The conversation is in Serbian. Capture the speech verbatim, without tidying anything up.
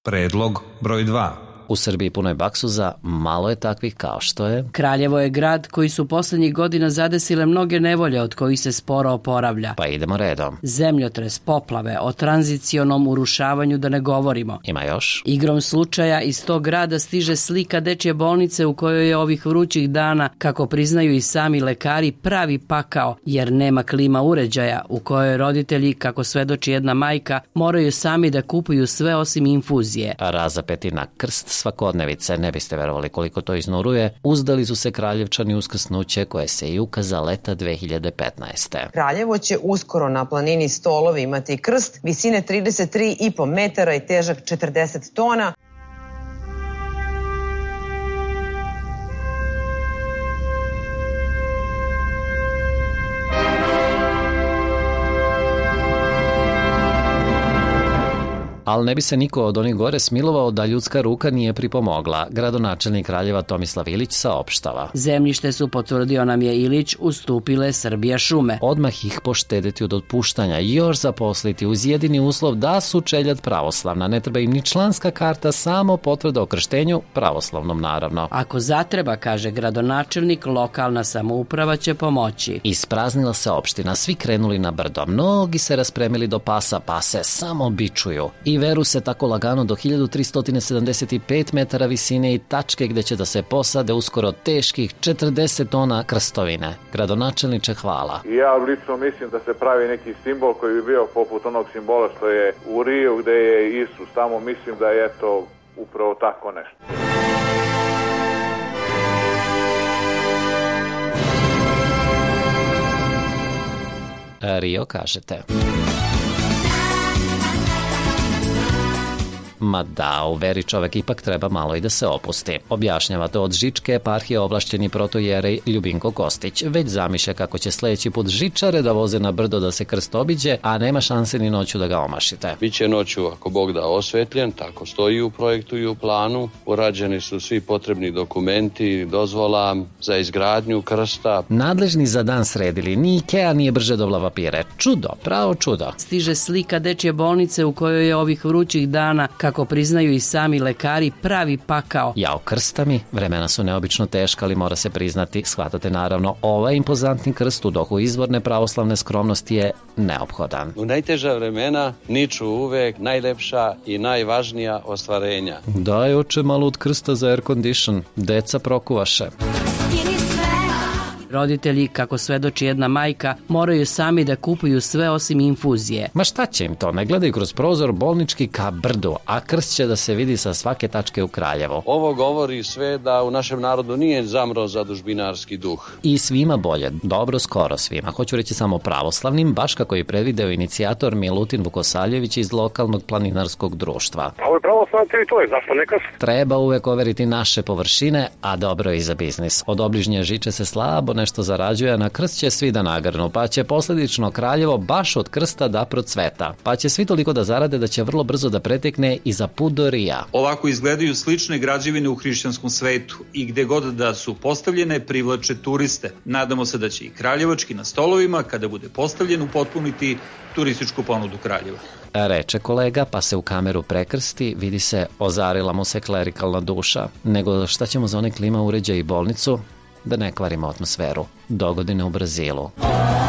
Predlog broj dva. U Srbiji punoj baksuza malo je takvih kao što je... Kraljevo je grad koji su poslednjih godina zadesile mnoge nevolje od kojih se sporo oporavlja. Pa idemo redom. Zemljotres, poplave, o tranzicionom urušavanju da ne govorimo. Ima još? Igrom slučaja iz tog grada stiže slika dečje bolnice u kojoj je ovih vrućih dana, kako priznaju i sami lekari, pravi pakao, jer nema klima uređaja, u kojoj roditelji, kako svedoči jedna majka, moraju sami da kupuju sve osim infuzije. A razapeti na krst svakodnevice, ne biste verovali koliko to iznuruje, uzdali su se Kraljevčani uskrsnuće koje se i ukaza leta dve hiljade petnaeste. Kraljevo će uskoro na planini Stolovi imati krst visine trideset tri i po metara i težak četrdeset tona. Ali ne bi se niko od onih gore smilovao da ljudska ruka nije pripomogla. Gradonačelnik Kraljeva Tomislav Ilić saopštava. Zemljište su, potvrdio nam je Ilić, ustupile Srbija šume. Odmah ih poštedeti od otpuštanja i još zaposliti uz jedini uslov da su čeljad pravoslavna. Ne treba im ni članska karta, samo potvrda o krštenju, pravoslavnom naravno. Ako zatreba, kaže gradonačelnik, lokalna samouprava će pomoći. Ispraznila se opština, svi krenuli na brdo. Mnogi se raspremili do pasa, pa se samo bičuju. I veru se tako lagano do hiljadu tristo sedamdeset pet metara visine i tačke gde će da se posade uskoro teških četrdeset tona krstovine. Gradonačelniče, hvala. Ja lično mislim da se pravi neki simbol koji bi bio poput onog simbola što je u Riju gde je Isus. Tamo mislim da je to upravo tako nešto. Rio, kažete. Ma da, u veri čovek ipak treba malo i da se opusti. Objašnjava to od Žičke eparhije ovlašćeni protojerej Ljubinko Kostić. Već zamišlja kako će sledeći put žičare da voze na brdo da se krst obiđe, a nema šanse ni noću da ga omašite. Biće noću, ako Bog da, osvetljen, tako stoji u projektu i u planu. Urađeni su svi potrebni dokumenti, dozvola za izgradnju krsta. Nadležni za dan sredili, ni Ikea nije brže dobila papire. Čudo, pravo čudo. Stiže slika dečje bolnice u kojoj je ovih vrućih dana, kako priznaju i sami lekari, pravi pakao. Jao, krsta mi, vremena su neobično teška, ali mora se priznati, shvatate naravno, ovaj impozantni krst u dohu izvorne pravoslavne skromnosti je neophodan. U najteža vremena niču uvek najlepša i najvažnija ostvarenja. Daj oče malo od krsta za air condition, deca prokuvaše. Roditelji, kako svedoči jedna majka, moraju sami da kupuju sve osim infuzije. Ma šta će im to? Ne gledaju kroz prozor bolnički ka brdu, a krst će da se vidi sa svake tačke u Kraljevo. Ovo govori sve da u našem narodu nije zamro zadužbinarski duh. I svima bolje, dobro skoro svima. Hoću reći samo pravoslavnim, baš kako je predvideo inicijator Milutin Vukosaljević iz lokalnog planinarskog društva. Ovo je pravoslavna teritorija, zašto ne krst? Treba uvek overiti naše površine, a dobro je i za biznis. Od obližnje žiče se slabo nešto zarađuje, a na krst će svi da nagrnu, pa će posledično Kraljevo baš od krsta da procveta. Pa će svi toliko da zarade da će vrlo brzo da pretekne i za put do Rija. Ovako izgledaju slične građevine u hrišćanskom svetu i gde god da su postavljene privlače turiste. Nadamo se da će i kraljevački na stolovima, kada bude postavljen, upotpuniti turističku ponudu Kraljeva. Reče kolega, pa se u kameru prekrsti, vidi se, ozarila mu se klerikalna duša. Nego šta ćemo za one klima uređaje i bolnicu? Da ne kvarimo atmosferu. Dogodine u Brazilu.